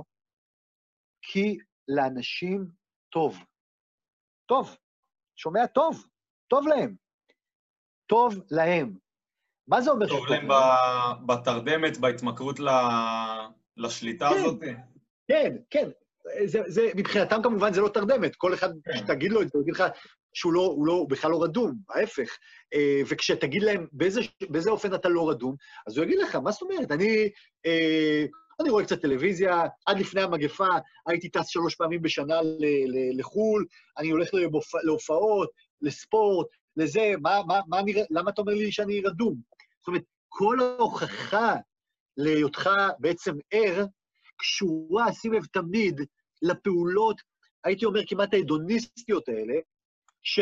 כי לאנשים טוב. טוב. שומע? טוב. טוב להם. טוב להם. מה זה אומר טוב להם בתרדמת, בהתמכרות לשליטה הזאת? כן, כן. זה, זה, מבחינתם כמובן זה לא תרדמת. כל אחד שתגיד לו את זה, הוא יגיד לך שהוא לא, הוא לא, הוא בכלל לא רדום, ההפך. וכשתגיד להם באיזה, באיזה אופן אתה לא רדום, אז הוא יגיד לך, מה זאת אומרת? אני, אני רואה קצת טלוויזיה, עד לפני המגפה הייתי טס שלוש פעמים בשנה לחול, אני הולך להופעות, לספורט, לזה, מה, מה, מה אני, למה אתה אומר לי שאני רדום? זאת אומרת, כל ההוכחה להיותך בעצם ער, קשורה, שים לב תמיד, לפעולות, הייתי אומר כמעט ההדוניסטיות האלה, של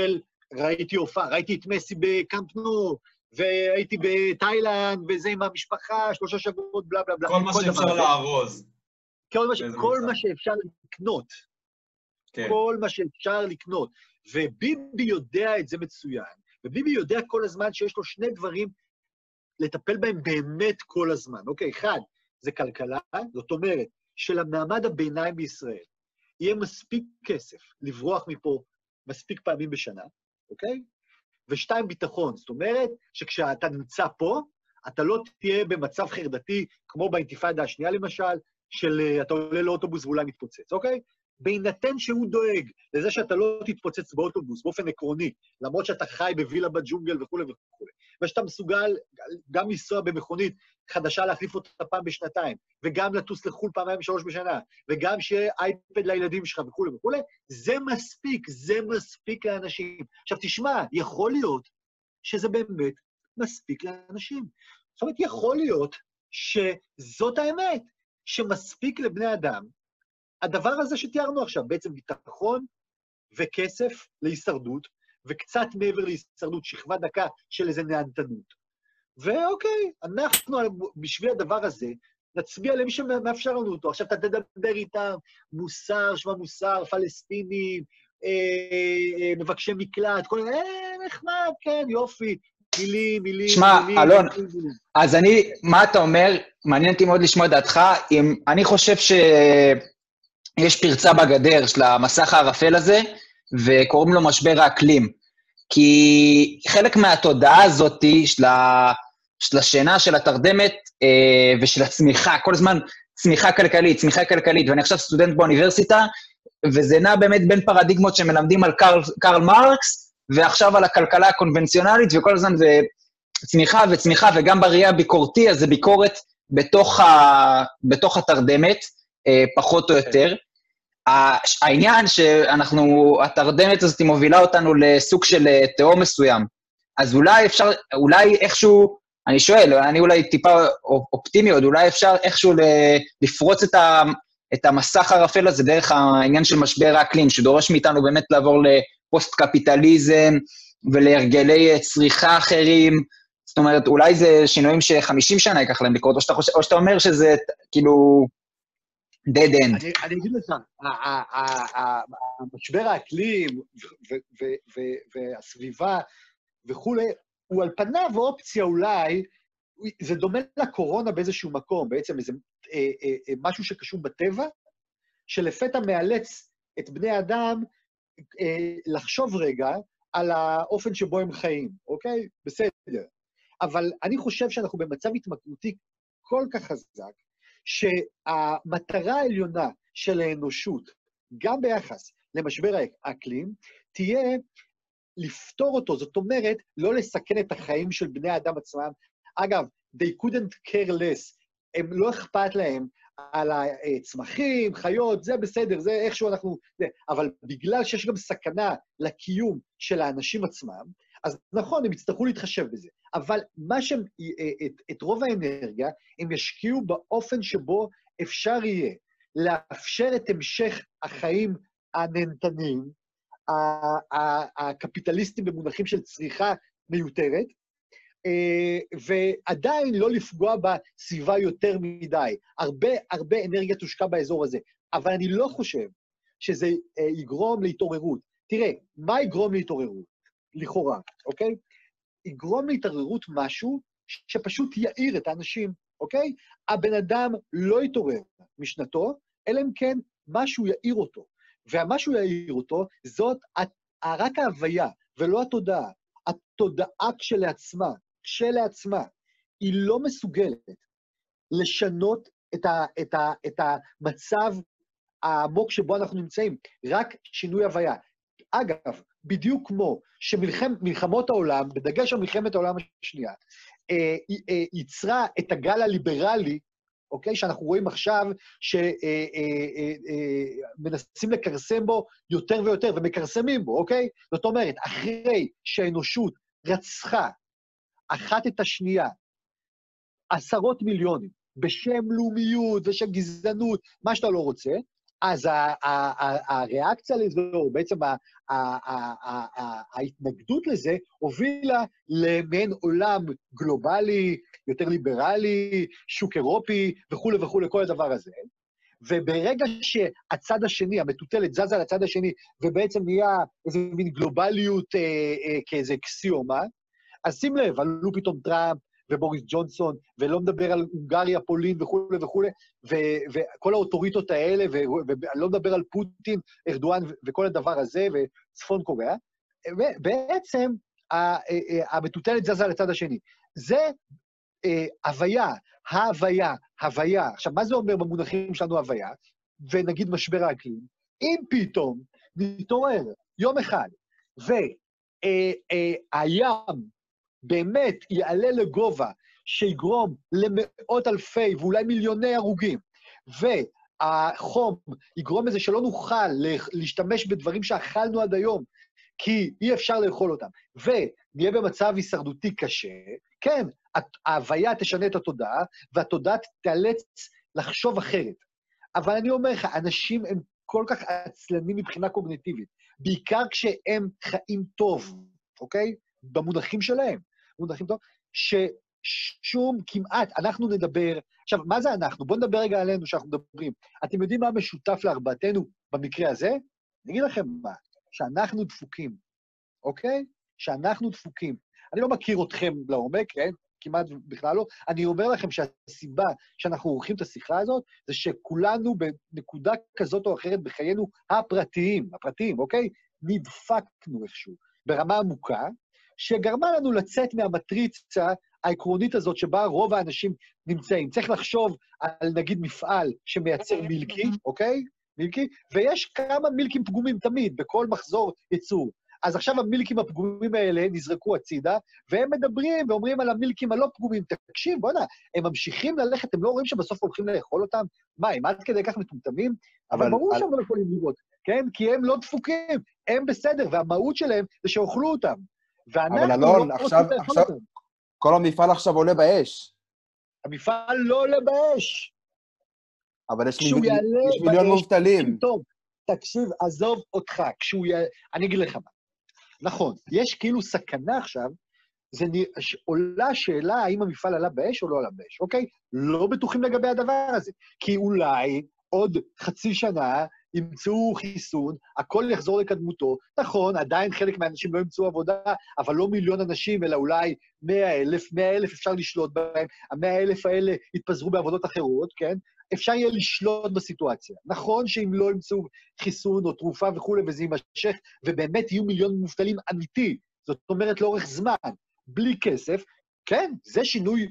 ראיתי הופעה, ראיתי את מסי בקאמפ נו, והייתי בתאילנד, וזה עם המשפחה, שלושה שבועות, בלה בלה בלה. כל מה שאפשר לארוז. כל מה, ש... כל מה שאפשר לקנות. כן. כל מה שאפשר לקנות. וביבי יודע את זה מצוין, וביבי יודע כל הזמן שיש לו שני דברים לטפל בהם באמת כל הזמן. אוקיי, אחד, זה כלכלה, זאת אומרת, של המעמד הביניים בישראל, יהיה מספיק כסף לברוח מפה מספיק פעמים בשנה, אוקיי? ושתיים, ביטחון. זאת אומרת שכשאתה נמצא פה, אתה לא תהיה במצב חרדתי, כמו באינתיפאדה השנייה למשל, של אתה עולה לאוטובוס ואולי מתפוצץ, אוקיי? בהינתן שהוא דואג לזה שאתה לא תתפוצץ באוטובוס באופן עקרוני, למרות שאתה חי בווילה בג'ונגל וכו' וכו', ושאתה מסוגל גם לנסוע במכונית חדשה להחליף אותה פעם בשנתיים, וגם לטוס לחול פעמיים שלוש בשנה, וגם שיהיה אייפד לילדים שלך וכו' וכו', זה מספיק, זה מספיק לאנשים. עכשיו תשמע, יכול להיות שזה באמת מספיק לאנשים. זאת אומרת, יכול להיות שזאת האמת, שמספיק לבני אדם, הדבר הזה שתיארנו עכשיו, בעצם ביטחון וכסף להישרדות, וקצת מעבר להישרדות, שכבה דקה של איזה נהנתנות. ואוקיי, אנחנו בשביל הדבר הזה, נצביע למי שמאפשר לנו אותו. עכשיו אתה תדבר איתם, מוסר, שמה מוסר, פלסטינים, אה, אה, מבקשי מקלט, כל מיני, אה, נחמד, כן, יופי, מילים, מילים, שמה, מילים. אלון, מילים, מילים. אז אני, מה אתה אומר? מעניין אותי מאוד לשמוע את דעתך. אם, אני חושב שיש פרצה בגדר של המסך הערפל הזה, וקוראים לו משבר האקלים. כי חלק מהתודעה הזאת של, ה, של השינה, של התרדמת אה, ושל הצמיחה, כל הזמן צמיחה כלכלית, צמיחה כלכלית, ואני עכשיו סטודנט באוניברסיטה, וזה נע באמת בין פרדיגמות שמלמדים על קרל, קרל מרקס, ועכשיו על הכלכלה הקונבנציונלית, וכל הזמן זה צמיחה וצמיחה, וגם בראייה הביקורתי, אז זה ביקורת בתוך, ה, בתוך התרדמת, אה, פחות או יותר. העניין שאנחנו, התרדמת הזאת מובילה אותנו לסוג של תהום מסוים, אז אולי אפשר, אולי איכשהו, אני שואל, אני אולי טיפה אופטימי עוד, אולי אפשר איכשהו לפרוץ את, ה, את המסך הרפל הזה דרך העניין של משבר האקלים, שדורש מאיתנו באמת לעבור לפוסט-קפיטליזם ולהרגלי צריכה אחרים, זאת אומרת, אולי זה שינויים ש-חמישים שנה ייקח להם לקרות, או שאתה, חושב, או שאתה אומר שזה כאילו dead end. אני, אני אגיד לך, המשבר האקלים והסביבה וכולי, הוא על פניו אופציה אולי, זה דומה לקורונה באיזשהו מקום, בעצם איזה אה, אה, משהו שקשור בטבע, שלפתע מאלץ את בני האדם אה, לחשוב רגע על האופן שבו הם חיים, אוקיי? בסדר. אבל אני חושב שאנחנו במצב התמכרותי כל כך חזק, שהמטרה העליונה של האנושות, גם ביחס למשבר האקלים, תהיה לפתור אותו, זאת אומרת, לא לסכן את החיים של בני האדם עצמם. אגב, they couldn't care less, הם לא אכפת להם על הצמחים, חיות, זה בסדר, זה איכשהו אנחנו... זה. אבל בגלל שיש גם סכנה לקיום של האנשים עצמם, אז נכון, הם יצטרכו להתחשב בזה. אבל מה שהם, את, את רוב האנרגיה, הם ישקיעו באופן שבו אפשר יהיה לאפשר את המשך החיים הנהנתניים, הקפיטליסטים במונחים של צריכה מיותרת, ועדיין לא לפגוע בסביבה יותר מדי. הרבה, הרבה אנרגיה תושקע באזור הזה, אבל אני לא חושב שזה יגרום להתעוררות. תראה, מה יגרום להתעוררות? לכאורה, אוקיי? יגרום להתעוררות משהו שפשוט יעיר את האנשים, אוקיי? הבן אדם לא יתעורר משנתו, אלא אם כן משהו יעיר אותו. והמשהו יעיר אותו, זאת רק ההוויה, ולא התודעה. התודעה כשלעצמה, כשלעצמה, היא לא מסוגלת לשנות את, ה, את, ה, את המצב העמוק שבו אנחנו נמצאים, רק שינוי הוויה. אגב, בדיוק כמו שמלחמות העולם, בדגש על מלחמת העולם השנייה, אה, אה, יצרה את הגל הליברלי, אוקיי? שאנחנו רואים עכשיו שמנסים לקרסם בו יותר ויותר, ומקרסמים בו, אוקיי? זאת אומרת, אחרי שהאנושות רצחה אחת את השנייה, עשרות מיליונים, בשם לאומיות ושם גזענות, מה שאתה לא רוצה, אז הריאקציה לזה, או בעצם ההתנגדות לזה, הובילה למעין עולם גלובלי, יותר ליברלי, שוק אירופי, וכו' וכו', כל הדבר הזה. וברגע שהצד השני, המטוטלת, זזה לצד השני, ובעצם נהיה איזו מין גלובליות אה, אה, כאיזה קסיומה, אז שים לב, עלו פתאום טראמפ ובוריס ג'ונסון, ולא מדבר על הונגריה, פולין וכו' וכו', וכל האוטוריטות האלה, ולא מדבר על פוטין, ארדואן וכל הדבר הזה, וצפון קוריאה, בעצם המטוטלת זזה לצד השני. זה הוויה, ההוויה, הוויה. עכשיו, מה זה אומר במונחים שלנו הוויה? ונגיד משבר האקלים, אם פתאום נתעורר יום אחד, והים באמת יעלה לגובה שיגרום למאות אלפי ואולי מיליוני הרוגים, והחום יגרום לזה שלא נוכל להשתמש בדברים שאכלנו עד היום, כי אי אפשר לאכול אותם, ונהיה במצב הישרדותי קשה, כן, ההוויה תשנה את התודעה, והתודעה תאלץ לחשוב אחרת. אבל אני אומר לך, אנשים הם כל כך עצלנים מבחינה קוגניטיבית, בעיקר כשהם חיים טוב, אוקיי? במונחים שלהם, מונחים טוב, ששום כמעט, אנחנו נדבר, עכשיו, מה זה אנחנו? בואו נדבר רגע עלינו שאנחנו מדברים. אתם יודעים מה משותף לארבעתנו במקרה הזה? אני אגיד לכם מה, שאנחנו דפוקים, אוקיי? שאנחנו דפוקים. אני לא מכיר אתכם לעומק, כן? כמעט בכלל לא. אני אומר לכם שהסיבה שאנחנו עורכים את השיחה הזאת, זה שכולנו בנקודה כזאת או אחרת בחיינו הפרטיים, הפרטיים, אוקיי? נדפקנו איכשהו, ברמה עמוקה, שגרמה לנו לצאת מהמטריצה העקרונית הזאת שבה רוב האנשים נמצאים. צריך לחשוב על נגיד מפעל שמייצר מילקי, אוקיי? מילקי, ויש כמה מילקים פגומים תמיד, בכל מחזור ייצור. אז עכשיו המילקים הפגומים האלה נזרקו הצידה, והם מדברים ואומרים על המילקים הלא פגומים. תקשיב, בוא נה, הם ממשיכים ללכת, הם לא רואים שבסוף הולכים לאכול אותם? מה, הם עד כדי כך מטומטמים? אבל, אבל ברור על... שהם לא יכולים לראות, כן? כי הם לא דפוקים, הם בסדר, והמהות שלהם זה שאוכלו אותם. אבל אלון, לא עכשיו, עכשיו, כל המפעל עכשיו עולה באש. המפעל לא עולה באש. אבל יש, מיל... יש מיליון מובטלים. טוב, תקשיב, עזוב אותך, כשהוא י... אני אגיד לך מה. נכון, יש כאילו סכנה עכשיו, זה נ... עולה השאלה האם המפעל עלה באש או לא עלה באש, אוקיי? לא בטוחים לגבי הדבר הזה, כי אולי עוד חצי שנה ימצאו חיסון, הכל יחזור לקדמותו, נכון, עדיין חלק מהאנשים לא ימצאו עבודה, אבל לא מיליון אנשים, אלא אולי מאה אלף, מאה אלף אפשר לשלוט בהם, המאה אלף האלה יתפזרו בעבודות אחרות, כן? אפשר יהיה לשלוט בסיטואציה. נכון שאם לא ימצאו חיסון או תרופה וכו' וזה יימשך, ובאמת יהיו מיליון מובטלים אמיתי, זאת אומרת לאורך זמן, בלי כסף, כן, זה שינוי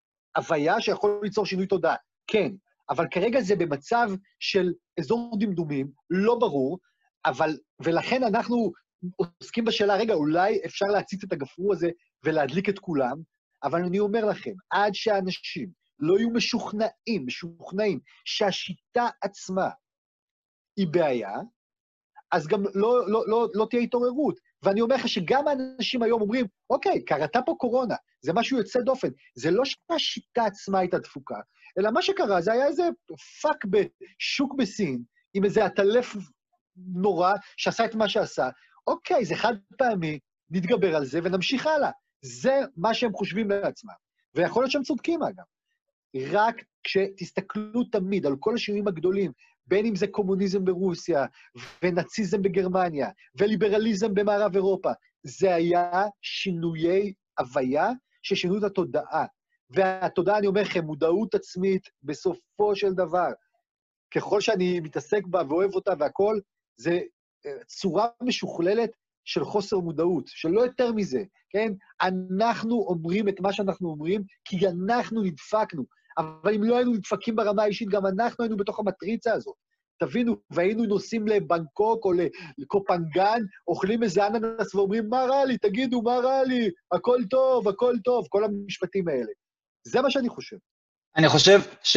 הוויה שיכול ליצור שינוי תודעה, כן, אבל כרגע זה במצב של אזור דמדומים, לא ברור, אבל, ולכן אנחנו עוסקים בשאלה, רגע, אולי אפשר להציץ את הגפרור הזה ולהדליק את כולם, אבל אני אומר לכם, עד שהאנשים לא יהיו משוכנעים, משוכנעים, שהשיטה עצמה היא בעיה, אז גם לא, לא, לא, לא תהיה התעוררות. ואני אומר לך שגם האנשים היום אומרים, אוקיי, קרתה פה קורונה, זה משהו יוצא דופן. זה לא שהשיטה עצמה הייתה דפוקה, אלא מה שקרה, זה היה איזה פאק בשוק בסין, עם איזה עטלף נורא, שעשה את מה שעשה. אוקיי, זה חד פעמי, נתגבר על זה ונמשיך הלאה. זה מה שהם חושבים לעצמם. ויכול להיות שהם צודקים, אגב. רק כשתסתכלו תמיד על כל השינויים הגדולים, בין אם זה קומוניזם ברוסיה, ונאציזם בגרמניה, וליברליזם במערב אירופה, זה היה שינויי הוויה ששינו את התודעה. והתודעה, אני אומר לכם, מודעות עצמית בסופו של דבר, ככל שאני מתעסק בה ואוהב אותה והכל, זה צורה משוכללת של חוסר מודעות, שלא יותר מזה, כן? אנחנו אומרים את מה שאנחנו אומרים, כי אנחנו נדפקנו. אבל אם לא היינו נדפקים ברמה האישית, גם אנחנו היינו בתוך המטריצה הזאת. תבינו, והיינו נוסעים לבנקוק או לקופנגן, אוכלים איזה אננס ואומרים, מה רע לי? תגידו, מה רע לי? הכל טוב, הכל טוב, כל המשפטים האלה. זה מה שאני חושב. אני חושב ש...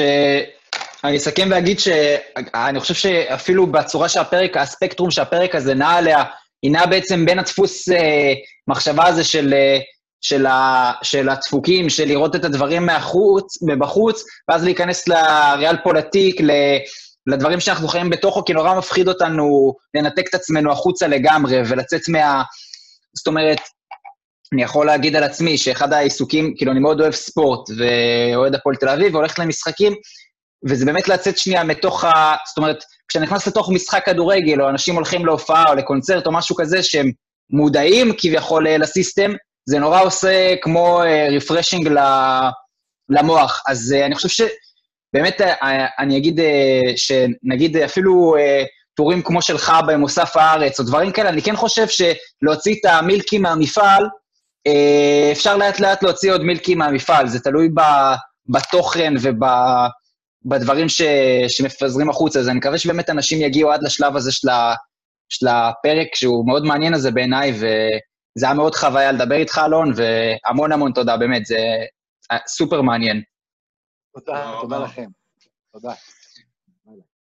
אני אסכם ואגיד שאני חושב שאפילו בצורה שהפרק, הספקטרום שהפרק הזה נע עליה, היא נעה בעצם בין הדפוס אה, מחשבה הזה של... של, ה, של הדפוקים, של לראות את הדברים מהחוץ, מבחוץ, ואז להיכנס לריאל פוליטיק, ל, לדברים שאנחנו חיים בתוכו, כי נורא מפחיד אותנו לנתק את עצמנו החוצה לגמרי, ולצאת מה... זאת אומרת, אני יכול להגיד על עצמי שאחד העיסוקים, כאילו אני מאוד אוהב ספורט, ואוהד הפועל תל אביב, והולך למשחקים, וזה באמת לצאת שנייה מתוך ה... זאת אומרת, כשאני נכנס לתוך משחק כדורגל, או אנשים הולכים להופעה, או לקונצרט, או משהו כזה, שהם מודעים כביכול לסיסטם, זה נורא עושה כמו רפרשינג למוח. אז אני חושב שבאמת, אני אגיד שנגיד אפילו טורים כמו שלך במוסף הארץ, או דברים כאלה, אני כן חושב שלהוציא את המילקי מהמפעל, אפשר לאט לאט להוציא עוד מילקי מהמפעל, זה תלוי בתוכן ובדברים שמפזרים החוץ, אז אני מקווה שבאמת אנשים יגיעו עד לשלב הזה של הפרק, שהוא מאוד מעניין הזה בעיניי, וזה היה מאוד חוויה לדבר איתך, אלון, והמון המון תודה, באמת, זה סופר מעניין. תודה, תודה לכם. תודה.